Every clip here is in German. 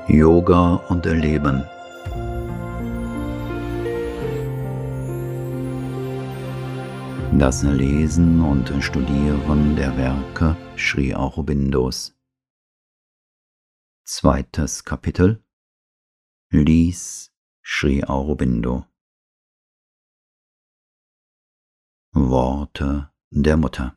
Yoga und Leben. Das Lesen und Studieren der Werke Sri Aurobindos. Zweites Kapitel. Lies Sri Aurobindo. Worte der Mutter.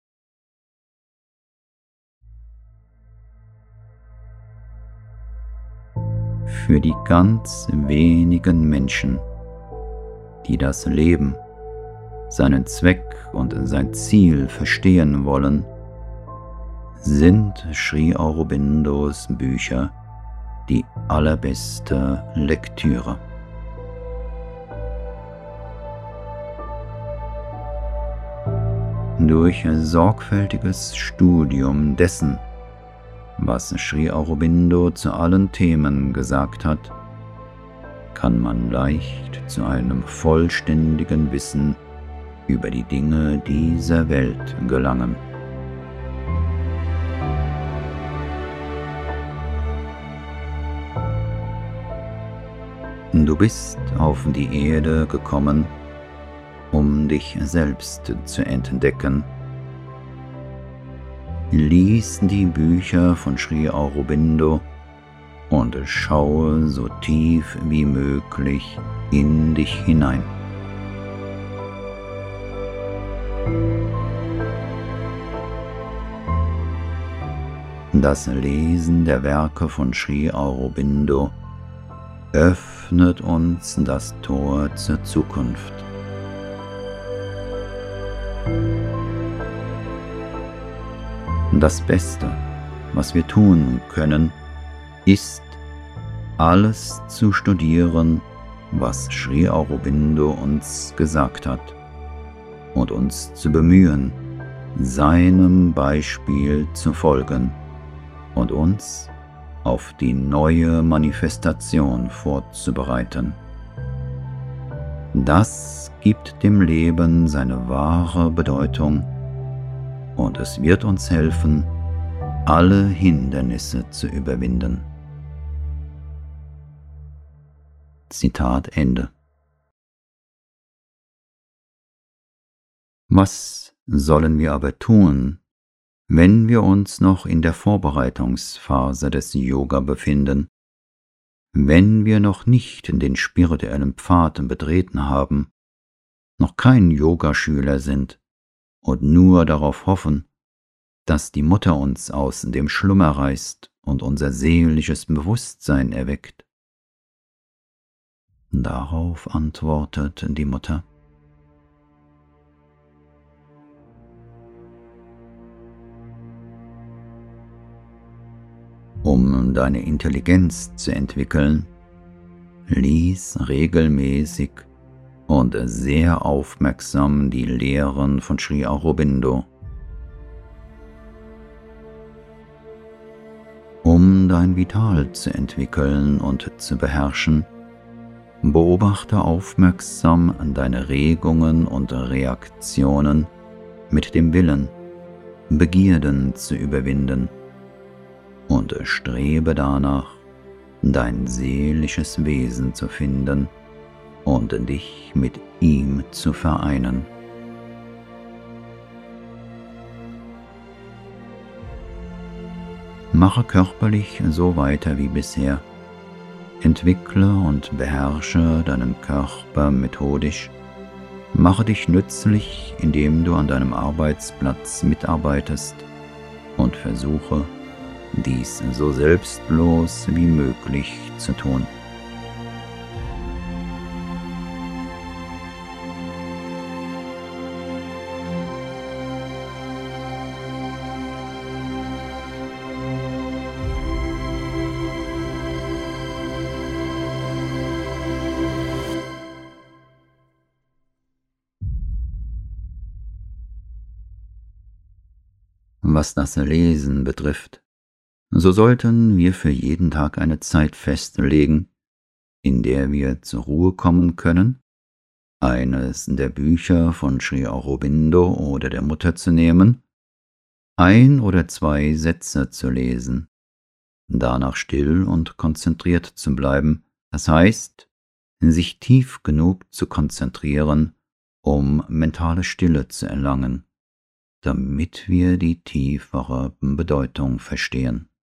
Für die ganz wenigen Menschen, die das Leben, seinen Zweck und sein Ziel verstehen wollen, sind Sri Aurobindos Bücher die allerbeste Lektüre. Durch sorgfältiges Studium dessen, was Sri Aurobindo zu allen Themen gesagt hat, kann man leicht zu einem vollständigen Wissen über die Dinge dieser Welt gelangen. Du bist auf die Erde gekommen, um dich selbst zu entdecken. Lies die Bücher von Sri Aurobindo und schaue so tief wie möglich in dich hinein. Das Lesen der Werke von Sri Aurobindo öffnet uns das Tor zur Zukunft. Das Beste, was wir tun können, ist, alles zu studieren, was Sri Aurobindo uns gesagt hat, und uns zu bemühen, seinem Beispiel zu folgen und uns auf die neue Manifestation vorzubereiten. Das gibt dem Leben seine wahre Bedeutung, und es wird uns helfen, alle Hindernisse zu überwinden. Zitat Ende. Was sollen wir aber tun, wenn wir uns noch in der Vorbereitungsphase des Yoga befinden, wenn wir noch nicht den spirituellen Pfad betreten haben, noch kein Yogaschüler sind und nur darauf hoffen, dass die Mutter uns aus dem Schlummer reißt und unser seelisches Bewusstsein erweckt? Darauf antwortet die Mutter: Um deine Intelligenz zu entwickeln, lies regelmäßig und sehr aufmerksam die Lehren von Sri Aurobindo. Um dein Vital zu entwickeln und zu beherrschen, beobachte aufmerksam deine Regungen und Reaktionen mit dem Willen, Begierden zu überwinden, und strebe danach, dein seelisches Wesen zu finden und dich mit ihm zu vereinen. Mache körperlich so weiter wie bisher. Entwickle und beherrsche deinen Körper methodisch. Mache dich nützlich, indem du an deinem Arbeitsplatz mitarbeitest, und versuche, dies so selbstlos wie möglich zu tun. Was das Lesen betrifft, so sollten wir für jeden Tag eine Zeit festlegen, in der wir zur Ruhe kommen können, eines der Bücher von Sri Aurobindo oder der Mutter zu nehmen, 1 oder 2 Sätze zu lesen, danach still und konzentriert zu bleiben, das heißt, sich tief genug zu konzentrieren, um mentale Stille zu erlangen, damit wir die tiefere Bedeutung verstehen.